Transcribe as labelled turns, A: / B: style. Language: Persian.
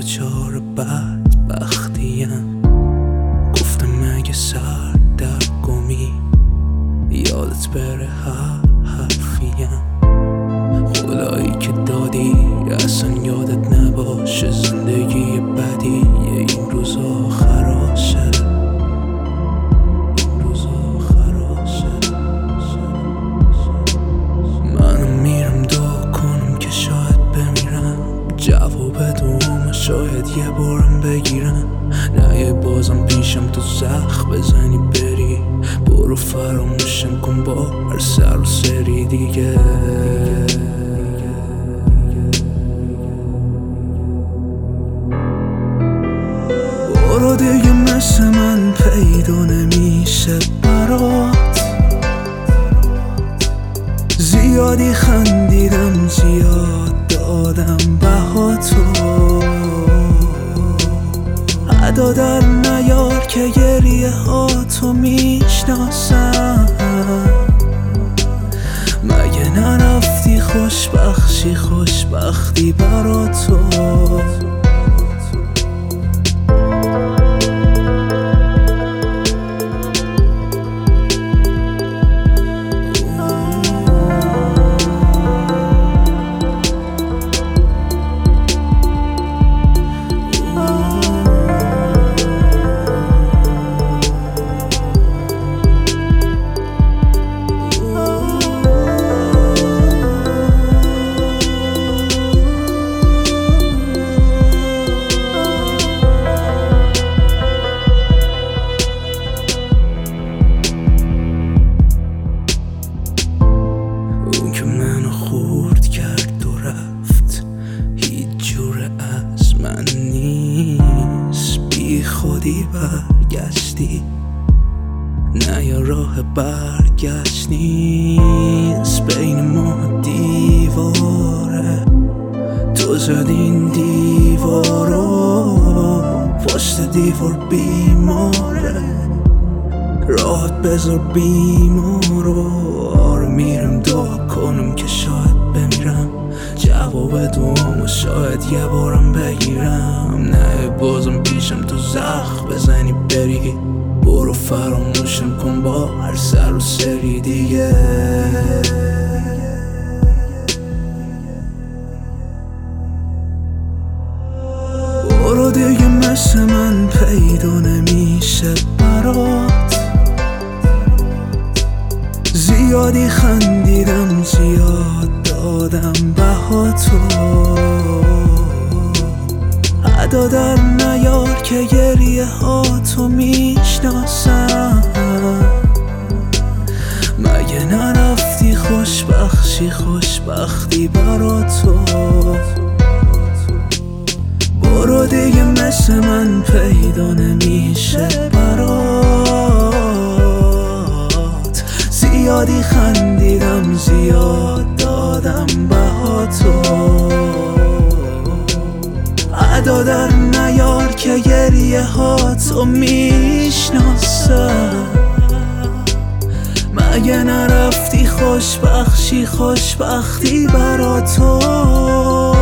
A: دچار بدبختیم. گفتم مگه سر در گمی یادت بره هر حرفیم. خدایی که دادی اصلا یادت نباشه زندگی بدی این روزا خراشه. منم میرم دعا کنم که شاید بمیرم، جواب دوم شاید یه بارم بگیرم. نه بازم پیشم تو زخم بزنی بری، برو فراموشم کن با هر سر و سری دیگه. برو دیگه مثل من پیدا نمیشه برات. زیادی خندیدم زیاد دادم بها تو. ادا در نیار که گریه ها تو میشناسم. مگه نرفتی خوشبختی برا تو. اون که منو خورد کرد و رفت هیچ جور از من نیست. بی خودی برگشتی نه یا راه برگشت نیست. بین ما دیواره تو زدی این دیوارو. پشت دیوار بیماره راحت بذار بیمارو. آره میرم دعا کنم که شاید بمیرم، جواب دوم شاید یه بارم بگیرم. نه بازم پیشم تو زخم بزنی بری، برو فراموشم کن با هر سر و سری دیگه. برو دیگه مثل من پیدا نمیشه برات. زیادی خندیدم زیاد دادم بها تو. ادا در نیار که گریه ها تو میشناسم. مگه نرفتی خوشبختی برا تو. برو دیگه مثل من پیدا نمیشه برات. زیادی خندیدم زیاد دادم بها تو. ادا در نیار که گریه ها تو میشناسم. مگه نرفتی خوشبختی برا تو.